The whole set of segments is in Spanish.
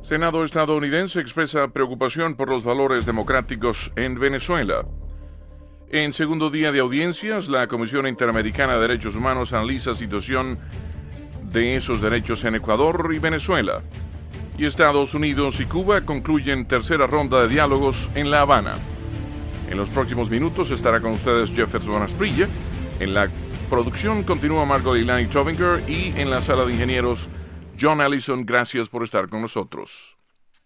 Senado estadounidense expresa preocupación por los valores democráticos en Venezuela. En segundo día de audiencias, la Comisión Interamericana de Derechos Humanos analiza situación de esos derechos en Ecuador y Venezuela. Y Estados Unidos y Cuba concluyen tercera ronda de diálogos en La Habana. En los próximos minutos estará con ustedes Jefferson Asprilla. En la producción continúa Margot Leilani Trovinger y en la sala de ingenieros John Allison. Gracias por estar con nosotros.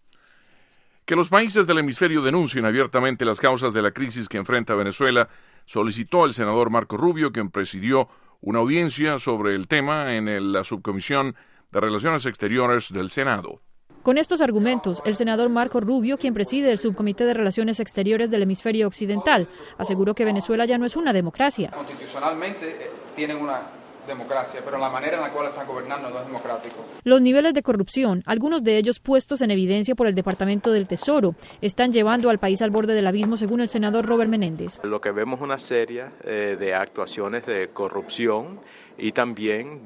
Que los países del hemisferio denuncien abiertamente las causas de la crisis que enfrenta Venezuela, solicitó el senador Marco Rubio, quien presidió una audiencia sobre el tema en la Subcomisión de Relaciones Exteriores del Senado. Con estos argumentos, el senador Marco Rubio, quien preside el Subcomité de Relaciones Exteriores del Hemisferio Occidental, aseguró que Venezuela ya no es una democracia. Constitucionalmente tienen una democracia, pero la manera en la cual están gobernando no es democrático. Los niveles de corrupción, algunos de ellos puestos en evidencia por el Departamento del Tesoro, están llevando al país al borde del abismo, según el senador Robert Menéndez. Lo que vemos es una serie de actuaciones de corrupción y también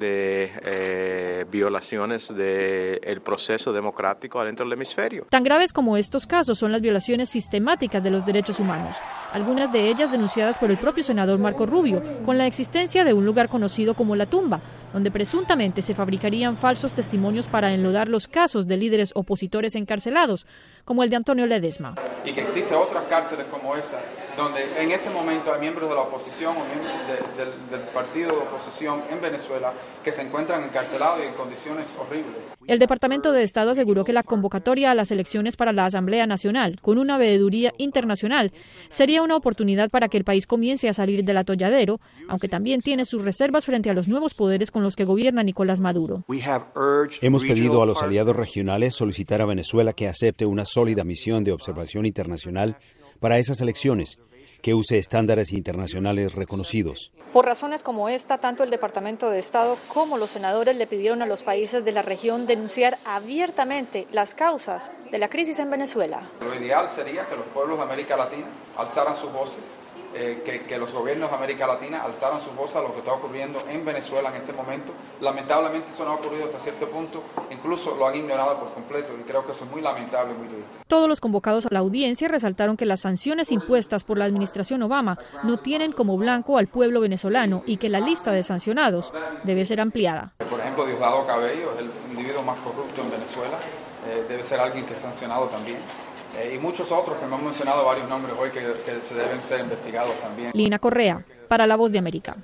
de violaciones del proceso democrático adentro del hemisferio. Tan graves como estos casos son las violaciones sistemáticas de los derechos humanos, algunas de ellas denunciadas por el propio senador Marco Rubio, con la existencia de un lugar conocido como La Tumba, donde presuntamente se fabricarían falsos testimonios para enlodar los casos de líderes opositores encarcelados, como el de Antonio Ledesma. Y que existen otras cárceles como esa, donde en este momento hay miembros de la oposición o miembros del partido de oposición en Venezuela que se encuentran encarcelados y en condiciones horribles. El Departamento de Estado aseguró que la convocatoria a las elecciones para la Asamblea Nacional, con una veeduría internacional, sería una oportunidad para que el país comience a salir del atolladero, aunque también tiene sus reservas frente a los nuevos poderes con los que gobierna Nicolás Maduro. Hemos pedido a los aliados regionales solicitar a Venezuela que acepte una sólida misión de observación internacional para esas elecciones, que use estándares internacionales reconocidos. Por razones como esta, tanto el Departamento de Estado como los senadores le pidieron a los países de la región denunciar abiertamente las causas de la crisis en Venezuela. Lo ideal sería que los pueblos de América Latina alzaran sus voces, que los gobiernos de América Latina alzaran sus voces a lo que está ocurriendo en Venezuela en este momento. Lamentablemente eso no ha ocurrido hasta cierto punto, incluso lo han ignorado por completo y creo que eso es muy lamentable y muy triste. Todos los convocados a la audiencia resaltaron que las sanciones impuestas por la administración Obama no tienen como blanco al pueblo venezolano y que la lista de sancionados debe ser ampliada. Por ejemplo, Diosdado Cabello es el individuo más corrupto en Venezuela, debe ser alguien que es sancionado también. Y muchos otros que me han mencionado varios nombres hoy que se deben ser investigados también. Lina Correa, para La Voz de América.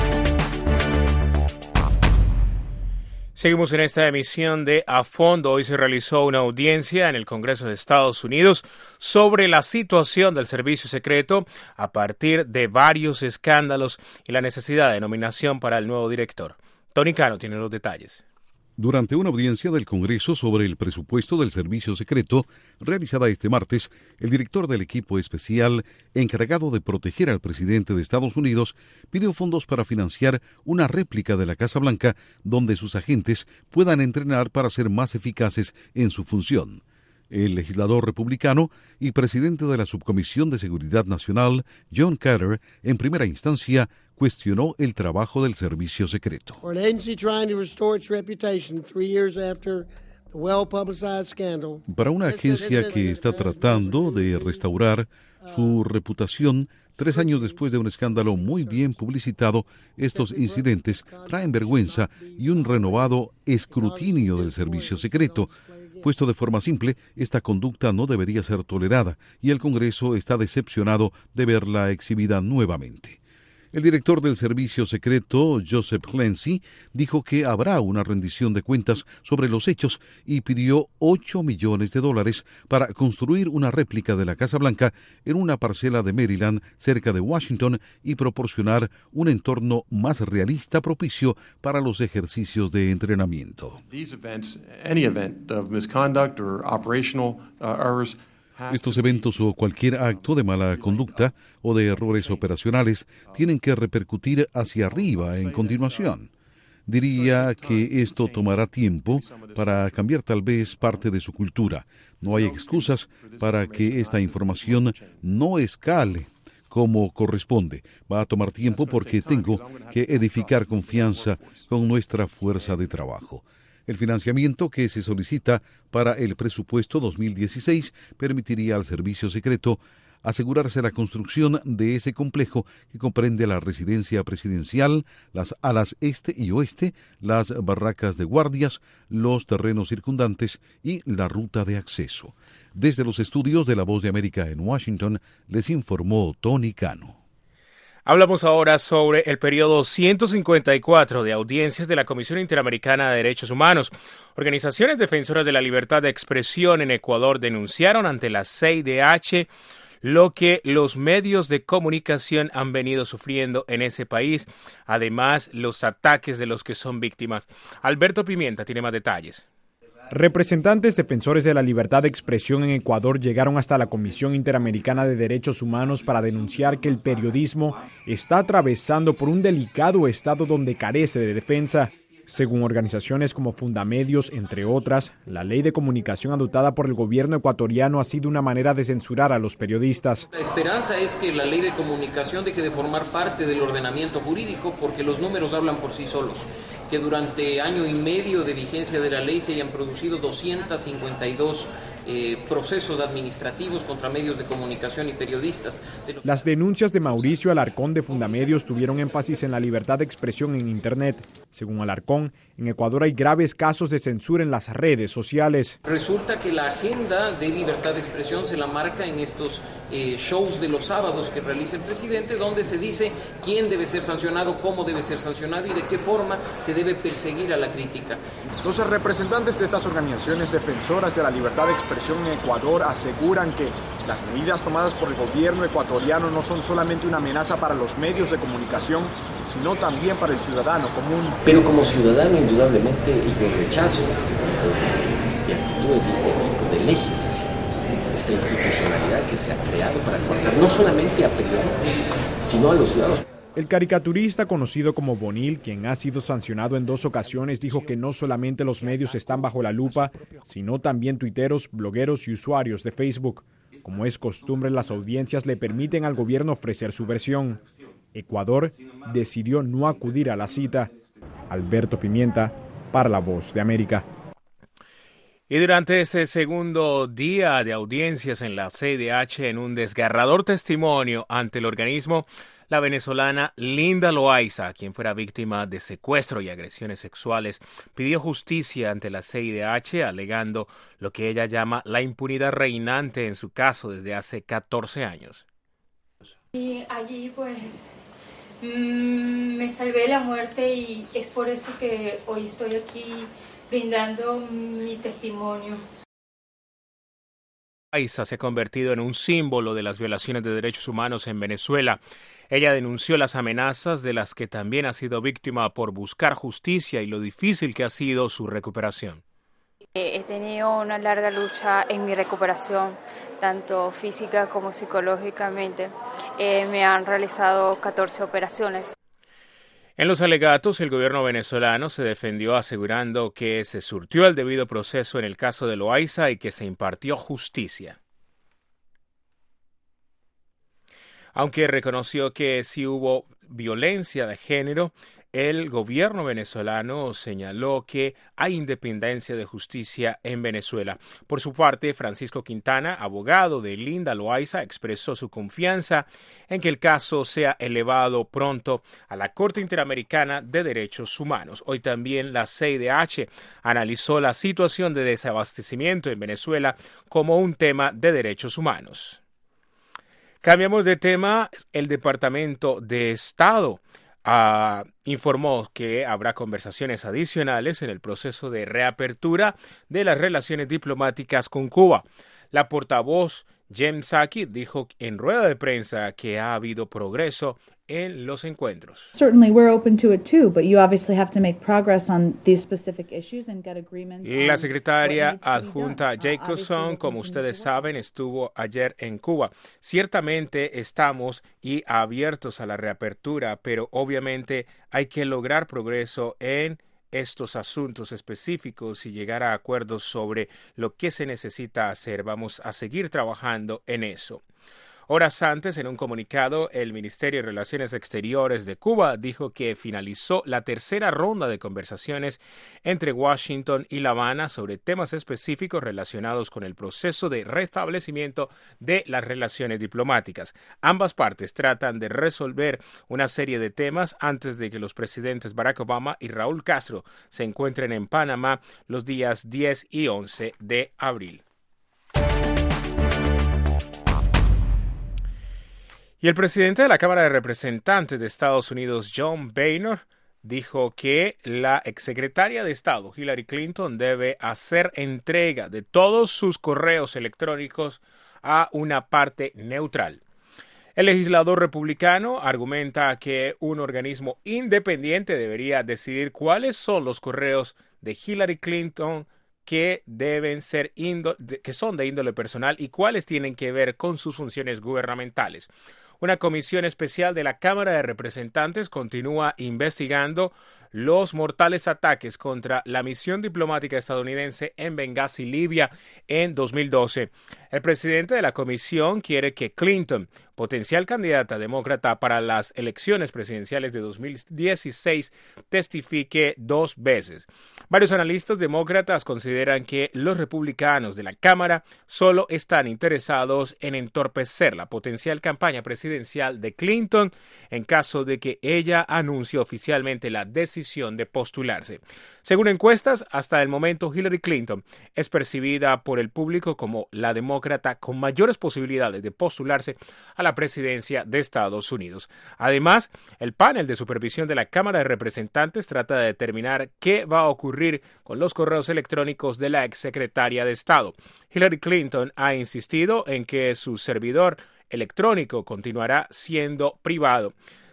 Seguimos en esta emisión de A Fondo. Hoy se realizó una audiencia en el Congreso de Estados Unidos sobre la situación del servicio secreto a partir de varios escándalos y la necesidad de nominación para el nuevo director. Tony Cano tiene los detalles. Durante una audiencia del Congreso sobre el presupuesto del Servicio Secreto, realizada este martes, el director del equipo especial encargado de proteger al presidente de Estados Unidos pidió fondos para financiar una réplica de la Casa Blanca donde sus agentes puedan entrenar para ser más eficaces en su función. El legislador republicano y presidente de la Subcomisión de Seguridad Nacional, John Carter, en primera instancia, cuestionó el trabajo del servicio secreto. Para una agencia que está tratando de restaurar su reputación 3 años después de un escándalo muy bien publicitado, estos incidentes traen vergüenza y un renovado escrutinio del servicio secreto. Puesto de forma simple, esta conducta no debería ser tolerada y el Congreso está decepcionado de verla exhibida nuevamente. El director del Servicio Secreto, Joseph Clancy, dijo que habrá una rendición de cuentas sobre los hechos y pidió $8 millones para construir una réplica de la Casa Blanca en una parcela de Maryland cerca de Washington y proporcionar un entorno más realista propicio para los ejercicios de entrenamiento. Estos eventos o cualquier acto de mala conducta o de errores operacionales tienen que repercutir hacia arriba en continuación. Diría que esto tomará tiempo para cambiar tal vez parte de su cultura. No hay excusas para que esta información no escale como corresponde. Va a tomar tiempo porque tengo que edificar confianza con nuestra fuerza de trabajo. El financiamiento que se solicita para el presupuesto 2016 permitiría al servicio secreto asegurarse la construcción de ese complejo que comprende la residencia presidencial, las alas este y oeste, las barracas de guardias, los terrenos circundantes y la ruta de acceso. Desde los estudios de La Voz de América en Washington, les informó Tony Cano. Hablamos ahora sobre el periodo 154 de audiencias de la Comisión Interamericana de Derechos Humanos. Organizaciones defensoras de la libertad de expresión en Ecuador denunciaron ante la CIDH lo que los medios de comunicación han venido sufriendo en ese país, además los ataques de los que son víctimas. Alberto Pimienta tiene más detalles. Representantes defensores de la libertad de expresión en Ecuador llegaron hasta la Comisión Interamericana de Derechos Humanos para denunciar que el periodismo está atravesando por un delicado estado donde carece de defensa. Según organizaciones como Fundamedios, entre otras, la ley de comunicación adoptada por el gobierno ecuatoriano ha sido una manera de censurar a los periodistas. La esperanza es que la ley de comunicación deje de formar parte del ordenamiento jurídico porque los números hablan por sí solos. Que durante año y medio de vigencia de la ley se hayan producido 252 procesos administrativos contra medios de comunicación y periodistas. Las denuncias de Mauricio Alarcón de Fundamedios tuvieron énfasis en la libertad de expresión en Internet. Según Alarcón, en Ecuador hay graves casos de censura en las redes sociales. Resulta que la agenda de libertad de expresión se la marca en estos shows de los sábados que realiza el presidente, donde se dice quién debe ser sancionado, cómo debe ser sancionado y de qué forma se debe perseguir a la crítica. Los representantes de estas organizaciones defensoras de la libertad de expresión en Ecuador aseguran que las medidas tomadas por el gobierno ecuatoriano no son solamente una amenaza para los medios de comunicación, sino también para el ciudadano común. Pero como ciudadano, indudablemente, yo rechazo este tipo de actitudes y este tipo de legislación, esta institucionalidad que se ha creado para cortar no solamente a periodistas, sino a los ciudadanos. El caricaturista conocido como Bonil, quien ha sido sancionado en 2 ocasiones, dijo que no solamente los medios están bajo la lupa, sino también tuiteros, blogueros y usuarios de Facebook. Como es costumbre, las audiencias le permiten al gobierno ofrecer su versión. Ecuador decidió no acudir a la cita. Alberto Pimienta, para La Voz de América. Y durante este segundo día de audiencias en la CIDH, en un desgarrador testimonio ante el organismo, la venezolana Linda Loaiza, quien fuera víctima de secuestro y agresiones sexuales, pidió justicia ante la CIDH, alegando lo que ella llama la impunidad reinante en su caso desde hace 14 años. Y allí pues me salvé de la muerte y es por eso que hoy estoy aquí brindando mi testimonio. Loaiza se ha convertido en un símbolo de las violaciones de derechos humanos en Venezuela. Ella denunció las amenazas de las que también ha sido víctima por buscar justicia y lo difícil que ha sido su recuperación. He tenido una larga lucha en mi recuperación, tanto física como psicológicamente. Me han realizado 14 operaciones. En los alegatos, el gobierno venezolano se defendió asegurando que se surtió el debido proceso en el caso de Loaiza y que se impartió justicia. Aunque reconoció que sí hubo violencia de género, el gobierno venezolano señaló que hay independencia de justicia en Venezuela. Por su parte, Francisco Quintana, abogado de Linda Loaiza, expresó su confianza en que el caso sea elevado pronto a la Corte Interamericana de Derechos Humanos. Hoy también la CIDH analizó la situación de desabastecimiento en Venezuela como un tema de derechos humanos. Cambiamos de tema. El Departamento de Estado informó que habrá conversaciones adicionales en el proceso de reapertura de las relaciones diplomáticas con Cuba. La portavoz Jen Psaki dijo en rueda de prensa que ha habido progreso en los encuentros. La secretaria adjunta Jacobson, como ustedes saben, estuvo ayer en Cuba. Ciertamente estamos abiertos a la reapertura, pero obviamente hay que lograr progreso en estos asuntos específicos y llegar a acuerdos sobre lo que se necesita hacer. Vamos a seguir trabajando en eso. Horas antes, en un comunicado, el Ministerio de Relaciones Exteriores de Cuba dijo que finalizó la tercera ronda de conversaciones entre Washington y La Habana sobre temas específicos relacionados con el proceso de restablecimiento de las relaciones diplomáticas. Ambas partes tratan de resolver una serie de temas antes de que los presidentes Barack Obama y Raúl Castro se encuentren en Panamá los días 10 y 11 de abril. Y el presidente de la Cámara de Representantes de Estados Unidos, John Boehner, dijo que la exsecretaria de Estado, Hillary Clinton, debe hacer entrega de todos sus correos electrónicos a una parte neutral. El legislador republicano argumenta que un organismo independiente debería decidir cuáles son los correos de Hillary Clinton que son de índole personal y cuáles tienen que ver con sus funciones gubernamentales. Una comisión especial de la Cámara de Representantes continúa investigando los mortales ataques contra la misión diplomática estadounidense en Benghazi, Libia, en 2012. El presidente de la comisión quiere que Clinton, potencial candidata demócrata para las elecciones presidenciales de 2016, testifique 2 veces. Varios analistas demócratas consideran que los republicanos de la Cámara solo están interesados en entorpecer la potencial campaña presidencial de Clinton en caso de que ella anuncie oficialmente la decisión de postularse. Según encuestas, hasta el momento Hillary Clinton es percibida por el público como la demócrata con mayores posibilidades de postularse a la presidencia de Estados Unidos. Además, el panel de supervisión de la Cámara de Representantes trata de determinar qué va a ocurrir con los correos electrónicos de la exsecretaria de Estado. Hillary Clinton ha insistido en que su servidor electrónico continuará siendo privado.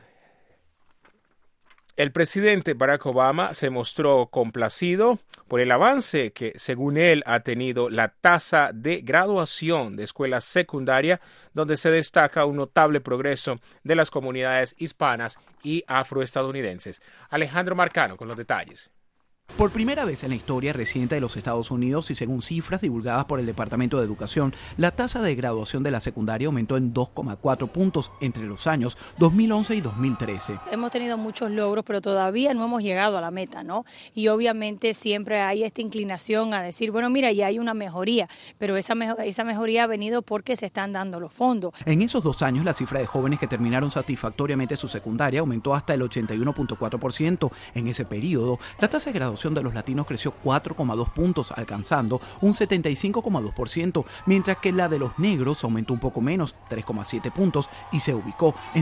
El presidente Barack Obama se mostró complacido por el avance que, según él, ha tenido la tasa de graduación de escuela secundaria, donde se destaca un notable progreso de las comunidades hispanas y afroestadounidenses. Alejandro Marcano con los detalles. Por primera vez en la historia reciente de los Estados Unidos y según cifras divulgadas por el Departamento de Educación, la tasa de graduación de la secundaria aumentó en 2,4 puntos entre los años 2011 y 2013. Hemos tenido muchos logros, pero todavía no hemos llegado a la meta, ¿no? Y obviamente siempre hay esta inclinación a decir, bueno, mira, ya hay una mejoría, pero esa mejoría ha venido porque se están dando los fondos. En esos 2 años, la cifra de jóvenes que terminaron satisfactoriamente su secundaria aumentó hasta el 81,4%. En ese periodo, la tasa de graduación de los latinos creció 4,2 puntos, alcanzando un 75,2%, mientras que la de los negros aumentó un poco menos, 3,7 puntos, y se ubicó en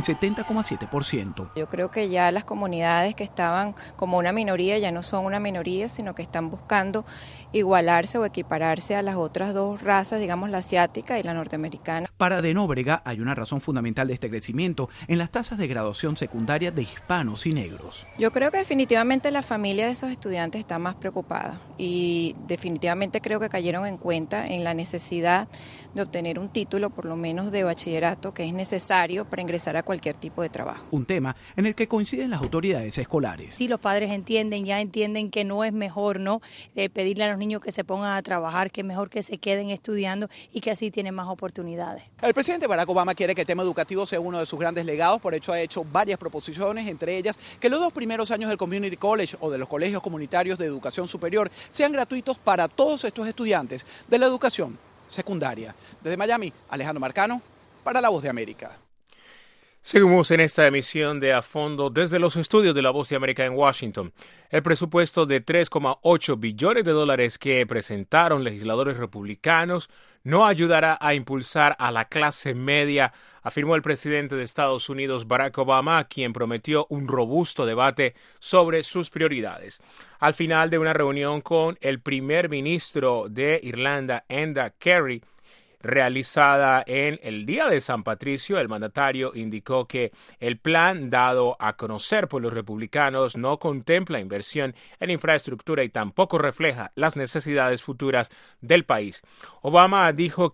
70,7%. Yo creo que ya las comunidades que estaban como una minoría ya no son una minoría, sino que están buscando igualarse o equipararse a las otras 2 razas, digamos la asiática y la norteamericana. Para De Nóbrega hay una razón fundamental de este crecimiento en las tasas de graduación secundaria de hispanos y negros. Yo creo que definitivamente la familia de esos estudiantes está más preocupada y definitivamente creo que cayeron en cuenta en la necesidad de obtener un título, por lo menos de bachillerato, que es necesario para ingresar a cualquier tipo de trabajo. Un tema en el que coinciden las autoridades escolares. Sí, los padres ya entienden que no es mejor, ¿no? Pedirle a los niños que se pongan a trabajar, que es mejor que se queden estudiando y que así tienen más oportunidades. El presidente Barack Obama quiere que el tema educativo sea uno de sus grandes legados, por hecho ha hecho varias proposiciones, entre ellas que los 2 primeros años del Community College o de los colegios comunitarios de educación superior sean gratuitos para todos estos estudiantes de la educación secundaria. Desde Miami, Alejandro Marcano, para La Voz de América. Seguimos en esta emisión de A Fondo desde los estudios de La Voz de América en Washington. El presupuesto de $3,8 billones que presentaron legisladores republicanos no ayudará a impulsar a la clase media, afirmó el presidente de Estados Unidos, Barack Obama, quien prometió un robusto debate sobre sus prioridades. Al final de una reunión con el primer ministro de Irlanda, Enda Kenny, realizada en el Día de San Patricio, el mandatario indicó que el plan dado a conocer por los republicanos no contempla inversión en infraestructura y tampoco refleja las necesidades futuras del país. Obama dijo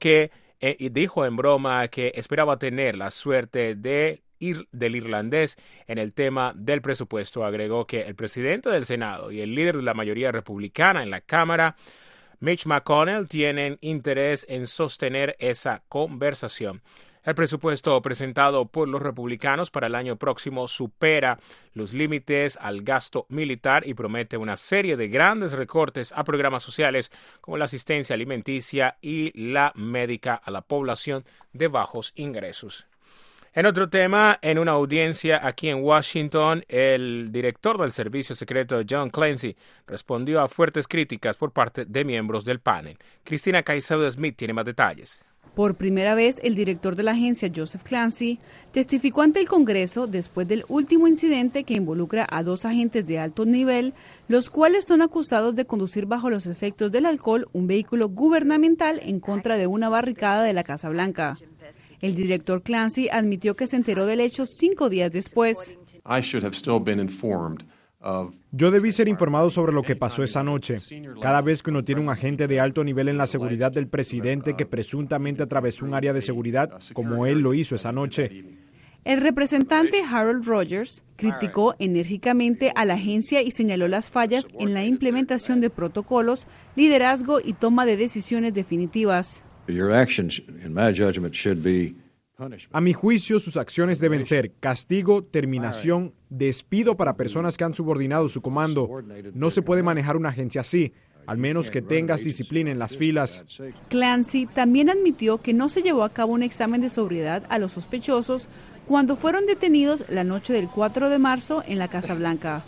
en broma que esperaba tener la suerte del irlandés en el tema del presupuesto. Agregó que el presidente del Senado y el líder de la mayoría republicana en la Cámara, Mitch McConnell, tienen interés en sostener esa conversación. El presupuesto presentado por los republicanos para el año próximo supera los límites al gasto militar y promete una serie de grandes recortes a programas sociales como la asistencia alimenticia y la médica a la población de bajos ingresos. En otro tema, en una audiencia aquí en Washington, el director del Servicio Secreto, John Clancy, respondió a fuertes críticas por parte de miembros del panel. Cristina Caicedo Smith tiene más detalles. Por primera vez, el director de la agencia, Joseph Clancy, testificó ante el Congreso después del último incidente que involucra a 2 agentes de alto nivel, los cuales son acusados de conducir bajo los efectos del alcohol un vehículo gubernamental en contra de una barricada de la Casa Blanca. El director Clancy admitió que se enteró del hecho 5 días después. Yo debí ser informado sobre lo que pasó esa noche. Cada vez que uno tiene un agente de alto nivel en la seguridad del presidente que presuntamente atravesó un área de seguridad, como él lo hizo esa noche. El representante Harold Rogers criticó enérgicamente a la agencia y señaló las fallas en la implementación de protocolos, liderazgo y toma de decisiones definitivas. A mi juicio, sus acciones deben ser castigo, terminación, despido para personas que han subordinado su comando. No se puede manejar una agencia así, al menos que tengas disciplina en las filas. Clancy también admitió que no se llevó a cabo un examen de sobriedad a los sospechosos cuando fueron detenidos la noche del 4 de marzo en la Casa Blanca.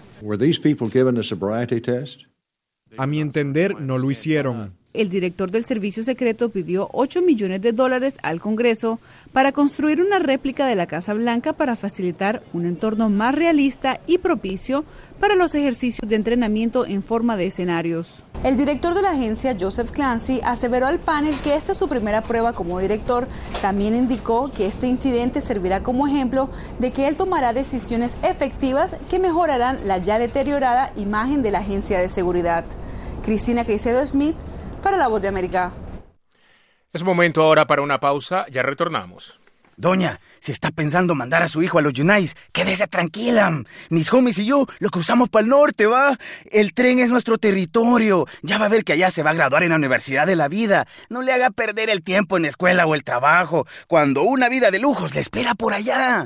A mi entender, no lo hicieron. El director del Servicio Secreto pidió $8 millones al Congreso para construir una réplica de la Casa Blanca para facilitar un entorno más realista y propicio para los ejercicios de entrenamiento en forma de escenarios. El director de la agencia, Joseph Clancy, aseveró al panel que esta es su primera prueba como director. También indicó que este incidente servirá como ejemplo de que él tomará decisiones efectivas que mejorarán la ya deteriorada imagen de la agencia de seguridad. Cristina Caicedo Smith, para La Voz de América. Es momento ahora para una pausa, ya retornamos. Doña, si está pensando mandar a su hijo a los Yunais, quédese tranquila. Mis homies y yo lo cruzamos para el norte, ¿va? El tren es nuestro territorio. Ya va a ver que allá se va a graduar en la Universidad de la Vida. No le haga perder el tiempo en la escuela o el trabajo, cuando una vida de lujos le espera por allá.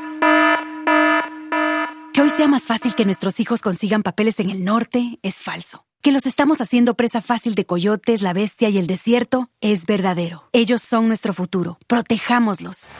Que hoy sea más fácil que nuestros hijos consigan papeles en el norte es falso. Que los estamos haciendo presa fácil de coyotes, la bestia y el desierto es verdadero. Ellos son nuestro futuro. Protejámoslos.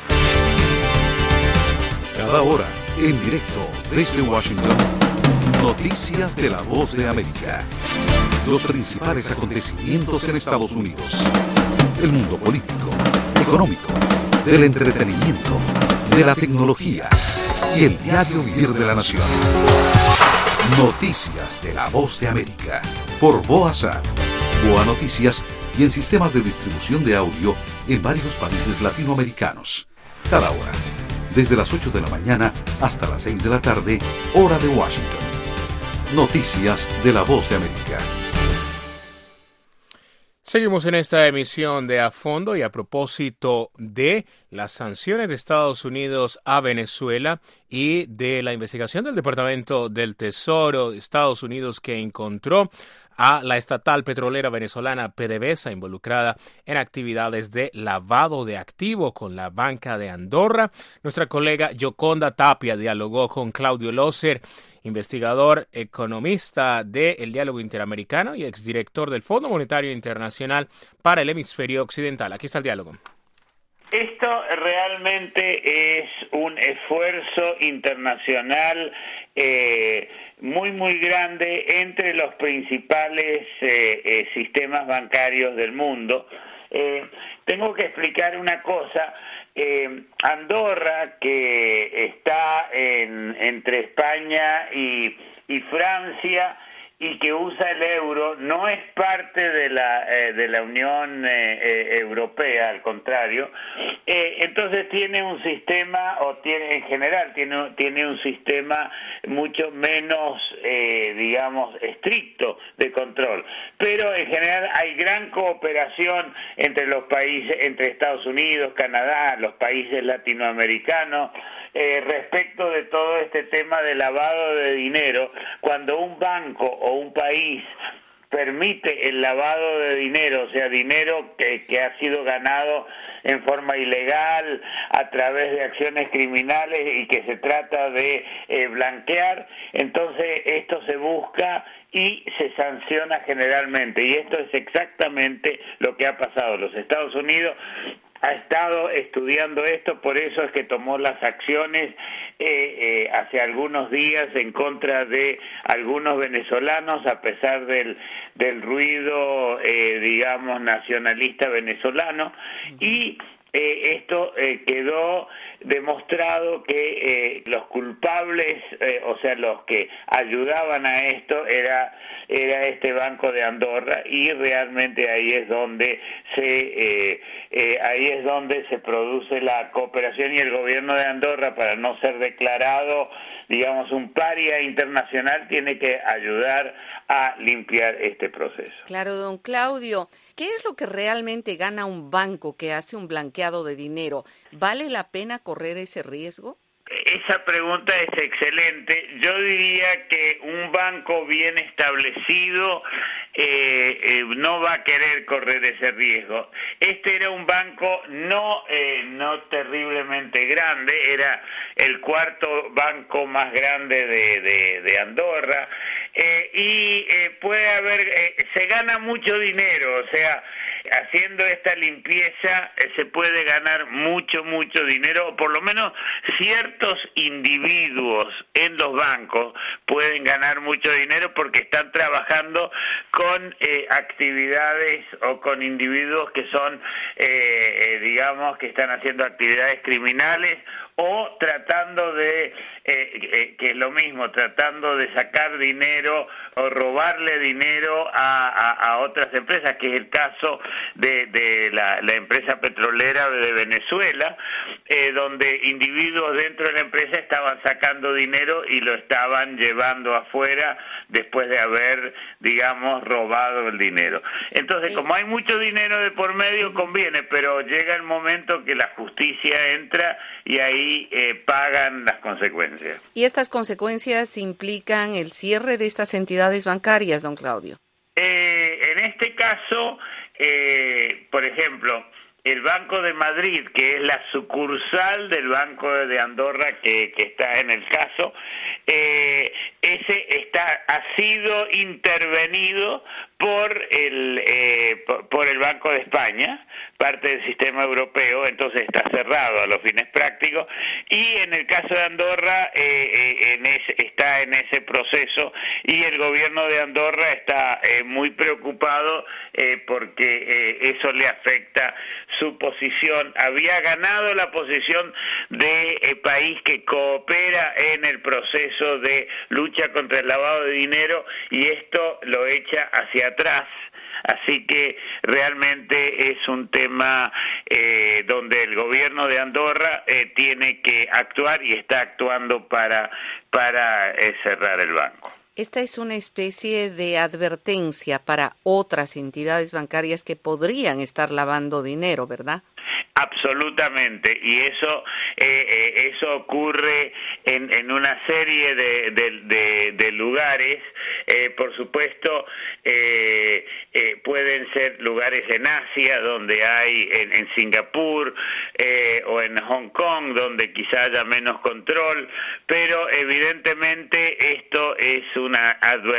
Cada hora, en directo desde Washington, noticias de La Voz de América. Los principales acontecimientos en Estados Unidos. El mundo político, económico, del entretenimiento, de la tecnología y el diario vivir de la nación. Noticias de La Voz de América, por Boazat, Boa Noticias y en sistemas de distribución de audio en varios países latinoamericanos. Cada hora, desde las 8 de la mañana hasta las 6 de la tarde, hora de Washington. Noticias de La Voz de América. Seguimos en esta emisión de A Fondo y a propósito de las sanciones de Estados Unidos a Venezuela y de la investigación del Departamento del Tesoro de Estados Unidos que encontró a la estatal petrolera venezolana PDVSA involucrada en actividades de lavado de activos con la Banca de Andorra. Nuestra colega Yoconda Tapia dialogó con Claudio Loser, investigador economista del Diálogo Interamericano y exdirector del Fondo Monetario Internacional para el Hemisferio Occidental. Aquí está el diálogo. Esto realmente es un esfuerzo internacional muy grande entre los principales sistemas bancarios del mundo. Tengo que explicar una cosa. Andorra, que está entre España y Francia y que usa el euro, no es parte de la Unión Europea, al contrario. Entonces tiene un sistema, en general tiene un sistema mucho menos, estricto de control. Pero en general hay gran cooperación entre los países, entre Estados Unidos, Canadá, los países latinoamericanos, respecto de todo este tema de lavado de dinero. Cuando un banco o un país permite el lavado de dinero, o sea, dinero que ha sido ganado en forma ilegal a través de acciones criminales y que se trata de blanquear. Entonces esto se busca y se sanciona generalmente, y esto es exactamente lo que ha pasado. Los Estados Unidos ha estado estudiando esto, por eso es que tomó las acciones hace algunos días en contra de algunos venezolanos, a pesar del ruido, digamos, nacionalista venezolano, y esto quedó demostrado que los culpables, o sea, los que ayudaban a esto, era este Banco de Andorra, y realmente ahí es donde se produce la cooperación, y el gobierno de Andorra, para no ser declarado, digamos, un paria internacional, tiene que ayudar a limpiar este proceso. Claro, don Claudio, ¿qué es lo que realmente gana un banco que hace un blanqueado de dinero? ¿Vale la pena correr ese riesgo? Esa pregunta es excelente. Yo diría que un banco bien establecido no va a querer correr ese riesgo. Este era un banco no terriblemente grande, era el cuarto banco más grande de Andorra, y puede haber, se gana mucho dinero, o sea, haciendo esta limpieza se puede ganar mucho dinero, o por lo menos ciertos individuos en los bancos pueden ganar mucho dinero porque están trabajando con actividades o con individuos que son, digamos, que están haciendo actividades criminales, o tratando de, que es lo mismo, tratando de sacar dinero o robarle dinero a otras empresas, que es el caso de la empresa petrolera de Venezuela, donde individuos dentro de la empresa estaban sacando dinero y lo estaban llevando afuera después de haber, digamos, robado el dinero. Entonces, como hay mucho dinero de por medio, conviene, pero llega el momento que la justicia entra y ahí pagan las consecuencias. ¿Y estas consecuencias implican el cierre de estas entidades bancarias, don Claudio? En este caso, por ejemplo, el Banco de Madrid, que es la sucursal del Banco de Andorra que está en el caso, ha sido intervenido por el Banco de España, parte del sistema europeo, entonces está cerrado a los fines prácticos, y en el caso de Andorra está en ese proceso, y el gobierno de Andorra está muy preocupado porque eso le afecta su posición. Había ganado la posición de país que coopera en el proceso de lucha contra el lavado de dinero, y esto lo echa hacia atrás. Así que realmente es un tema donde el gobierno de Andorra tiene que actuar, y está actuando para cerrar el banco. Esta es una especie de advertencia para otras entidades bancarias que podrían estar lavando dinero, ¿verdad? Absolutamente, y eso ocurre en una serie de lugares. Por supuesto, pueden ser lugares en Asia, donde hay en Singapur o en Hong Kong, donde quizá haya menos control, pero evidentemente esto es una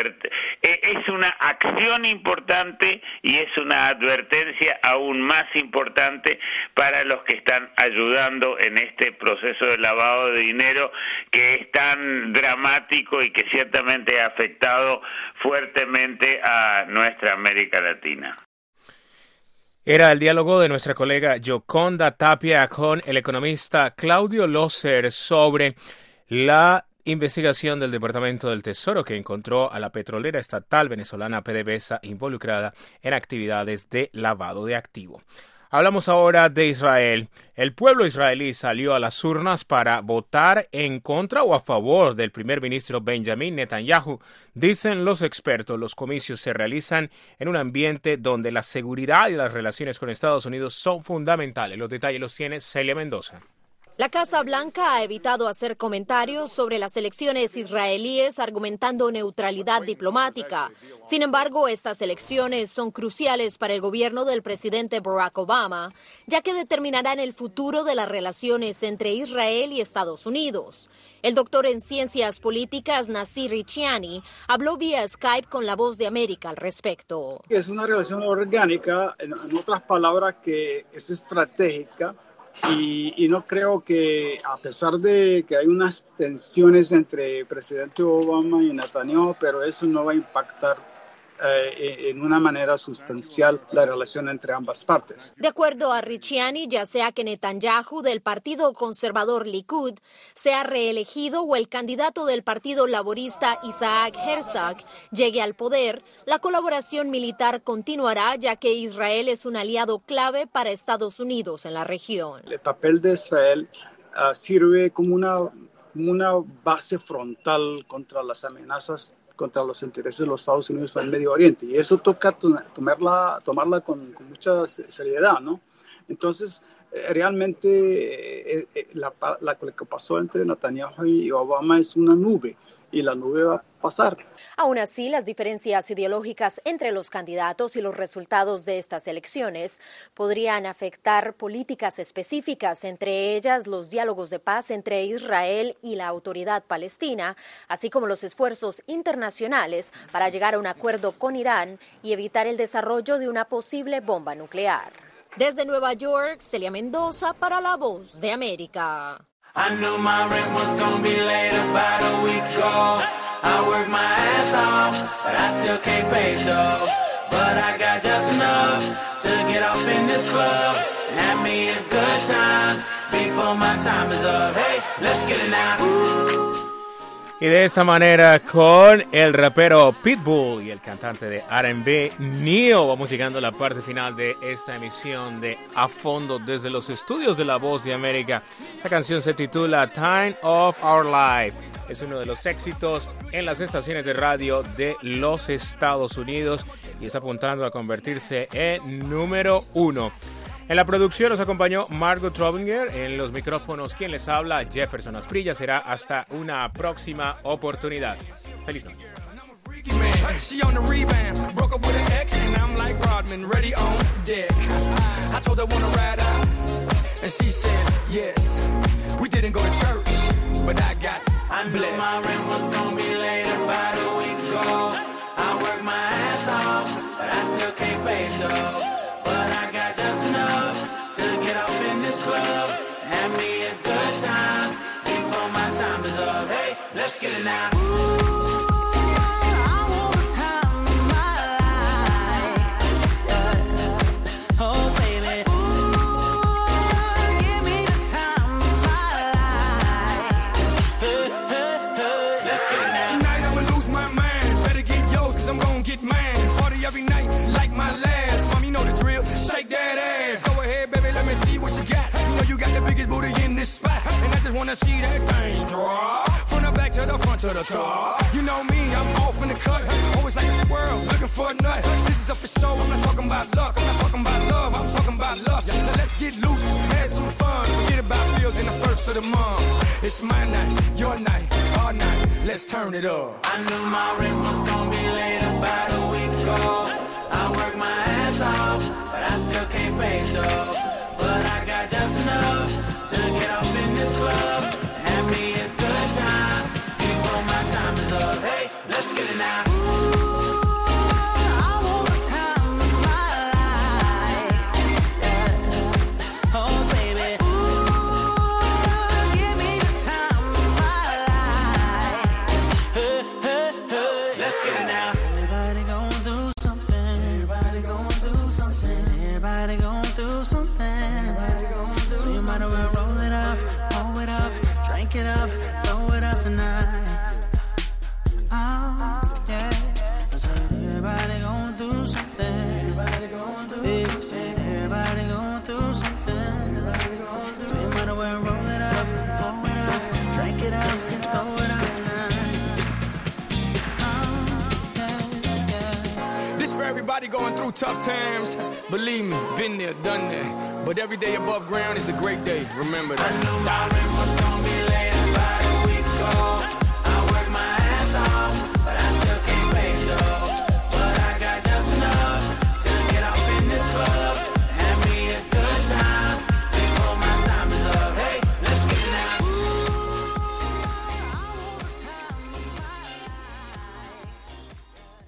acción importante, y es una advertencia aún más importante para los que están ayudando en este proceso de lavado de dinero, que es tan dramático y que ciertamente ha afectado fuertemente a nuestra América Latina. Era el diálogo de nuestra colega Yoconda Tapia con el economista Claudio Loser sobre la investigación del Departamento del Tesoro que encontró a la petrolera estatal venezolana PDVSA involucrada en actividades de lavado de activos. Hablamos ahora de Israel. El pueblo israelí salió a las urnas para votar en contra o a favor del primer ministro Benjamin Netanyahu. Dicen los expertos, los comicios se realizan en un ambiente donde la seguridad y las relaciones con Estados Unidos son fundamentales. Los detalles los tiene Celia Mendoza. La Casa Blanca ha evitado hacer comentarios sobre las elecciones israelíes, argumentando neutralidad diplomática. Sin embargo, estas elecciones son cruciales para el gobierno del presidente Barack Obama, ya que determinarán el futuro de las relaciones entre Israel y Estados Unidos. El doctor en ciencias políticas, Nasir Ricciani, habló vía Skype con La Voz de América al respecto. Es una relación orgánica, en otras palabras, que es estratégica. Y no creo que, a pesar de que hay unas tensiones entre el presidente Obama y Netanyahu, pero eso no va a impactar en una manera sustancial la relación entre ambas partes. De acuerdo a Ricciani, ya sea que Netanyahu del partido conservador Likud sea reelegido o el candidato del partido laborista Isaac Herzog llegue al poder, la colaboración militar continuará, ya que Israel es un aliado clave para Estados Unidos en la región. El papel de Israel sirve como una base frontal contra las amenazas contra los intereses de los Estados Unidos en el Medio Oriente, y eso toca tomarla con mucha seriedad, ¿no? Entonces, realmente lo que pasó entre Netanyahu y Obama es una nube, y la nube va a pasar. Aún así, las diferencias ideológicas entre los candidatos y los resultados de estas elecciones podrían afectar políticas específicas, entre ellas los diálogos de paz entre Israel y la autoridad palestina, así como los esfuerzos internacionales para llegar a un acuerdo con Irán y evitar el desarrollo de una posible bomba nuclear. Desde Nueva York, Celia Mendoza para La Voz de América. I knew my rent was gonna be late about a week ago. I worked my ass off, but I still can't pay though. But I got just enough to get off in this club and have me a good time before my time is up. Hey, let's get it now. Y de esta manera, con el rapero Pitbull y el cantante de R&B Ne-Yo, vamos llegando a la parte final de esta emisión de A Fondo desde los estudios de La Voz de América. Esta canción se titula Time of Our Life. Es uno de los éxitos en las estaciones de radio de los Estados Unidos y está apuntando a convertirse en número 1. En la producción nos acompañó Margot Trobinger, en los micrófonos quien les habla, Jefferson Asprilla. Será hasta una próxima oportunidad. Feliz noche. She on the rebound, broke up with an ex, and I'm like Rodman, ready on deck. I told her wanna ride out, and she said yes. We didn't go to church, but I knew my rent was gonna be late about a week ago. I worked my ass off, but I still can't pay it though. But I got just enough to get off in this club, have me a good time before my time is up. Hey, let's get it now. Wanna see that thing drop from the back to the front to the top. You know me, I'm off in the cut. Always like a squirrel, looking for a nut. This is up for show. I'm not talking about luck. I'm not talking about love. I'm talking about lust. So let's get loose, have some fun. Forget about bills in the first of the month. It's my night, your night, our night. Let's turn it up. I knew my rent was gonna be late about a week ago. I worked my ass off, but I still can't pay though. But I got just enough to get off in this club, have me a good time before my time is up. Hey, let's get it now. Get up, throw it up tonight. Oh, yeah. So everybody gon' do something. Everybody gon' do something. Everybody gon' do something. So you might as well roll it up, blow it up, drink it up, throw it up tonight. Oh, yeah, yeah. This very everybody going through tough times. Believe me, been there, done that. But every day above ground is a great day. Remember that. I know my rent was gonna be